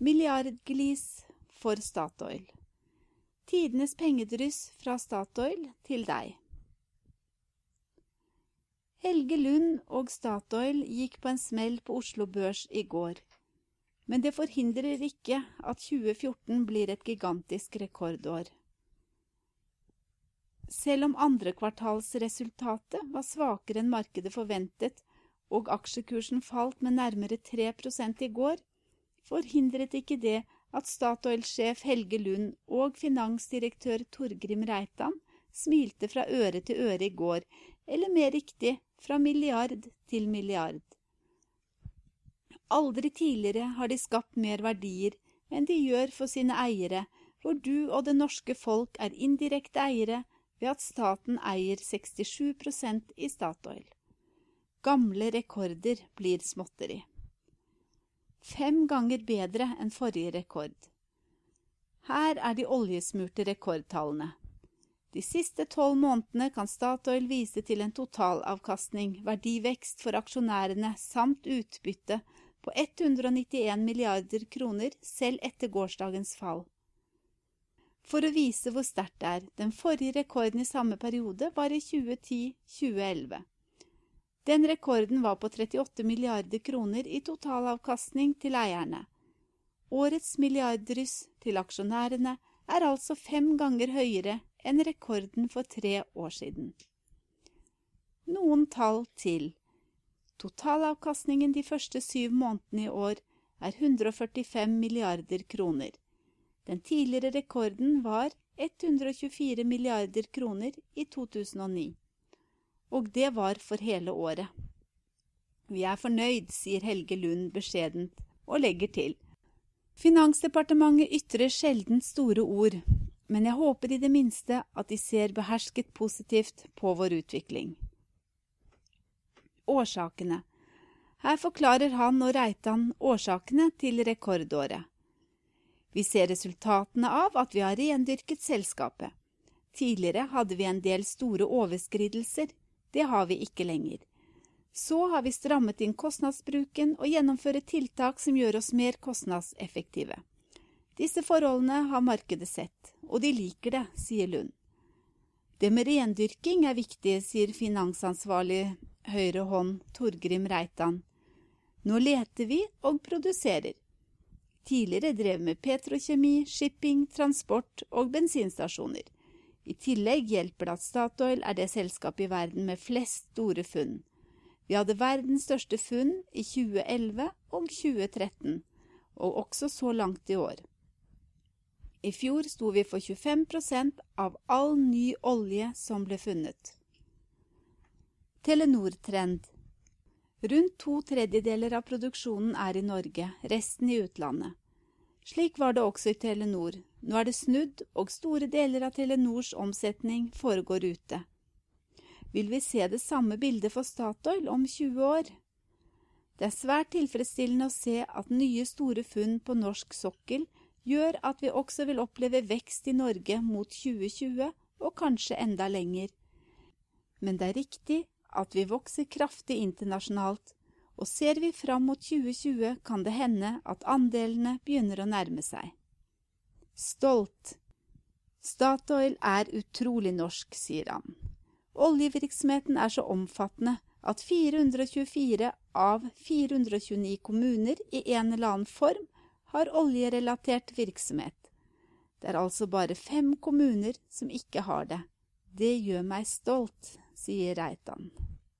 Milliardglis for Statoil. Tidenes pengedryss fra Statoil til deg. Helge Lund og Statoil gikk på en smell på Oslo Børs i går. Men det forhindrer ikke at 2014 blir et gigantisk rekordår. Selv om andre kvartalsresultatet var svakere enn markedet forventet, og aksjekursen falt med nærmere 3% i går, forhindret ikke det at Statoil-sjef Helge Lund og finansdirektør Torgrim Reitan smilte fra øre til øre i går, eller mer riktig, fra milliard til milliard. Aldri tidligere har de skapt mer verdier enn de gjør for sine eiere, hvor du og det norske folk er indirekte eiere ved at staten eier 67% i Statoil. Gamle rekorder blir småtteri. 5 ganger bedre enn forrige rekord. Her er de oljesmurte rekordtallene. De siste 12 månedene kan Statoil vise til en totalavkastning, verdivekst for aksjonærene samt utbytte på 191 milliarder kroner selv etter gårsdagens fall. For å vise hvor sterkt det er, den forrige rekorden i samme periode var i 2010-2011. Den rekorden var på 38 milliarder kroner i totalavkastning til eierne. Årets milliardryss til aksjonærene er altså 5 ganger høyere enn rekorden for 3 år siden. Noen tall til. Totalavkastningen de første 7 månedene i år er 145 milliarder kroner. Den tidligere rekorden var 124 milliarder kroner i 2009. Og det var for hele året. Vi er fornøyd, sier Helge Lund beskjedent, og legger til. Finansdepartementet ytrer sjelden store ord, men jeg håper i det minste at de ser behersket positivt på vår utvikling. Årsakene. Her forklarer han og Reitan årsakene til rekordåret. Vi ser resultatene av at vi har rendyrket selskapet. Tidligere hadde vi en del store overskridelser. Det har vi ikke lenger. Så har vi strammet inn kostnadsbruken og gjennomført tiltak som gjør oss mer kostnadseffektive. Disse forholdene har markedet sett, og de liker det, sier Lund. Det med rendyrking er viktig, sier finansansvarlig høyre hånd Torgrim Reitan. Nå leter vi og produserer. Tidligere drev med petrokjemi, shipping, transport og bensinstasjoner. I tillegg hjelper det at Statoil er det selskapet i verden med flest store funn. Vi hadde verdens største funn i 2011 og 2013, og også så langt i år. I fjor sto vi for 25% av all ny olje som ble funnet. Telenor-trend. Rundt 2/3 av produksjonen er i Norge, resten i utlandet. Slik var det også i Telenor. Nå er det snudd, og store deler av Telenors omsetning foregår ute. Vil vi se det samme bildet for Statoil om 20 år? Det er svært tilfredsstillende å se at nye store funn på norsk sokkel gjør at vi også vil oppleve vekst i Norge mot 2020 og kanskje enda lenger. Men det er riktig at vi vokser kraftig internasjonalt, og ser vi fram mot 2020 kan det hende at andelene begynner å nærme seg. Stolt. Statoil er utrolig norsk, sier han. Oljevirksomheten er så omfattende at 424 av 429 kommuner i en eller annen form har oljerelatert virksomhet. Det er altså bare 5 kommuner som ikke har det. Det gjør meg stolt, sier Reitan.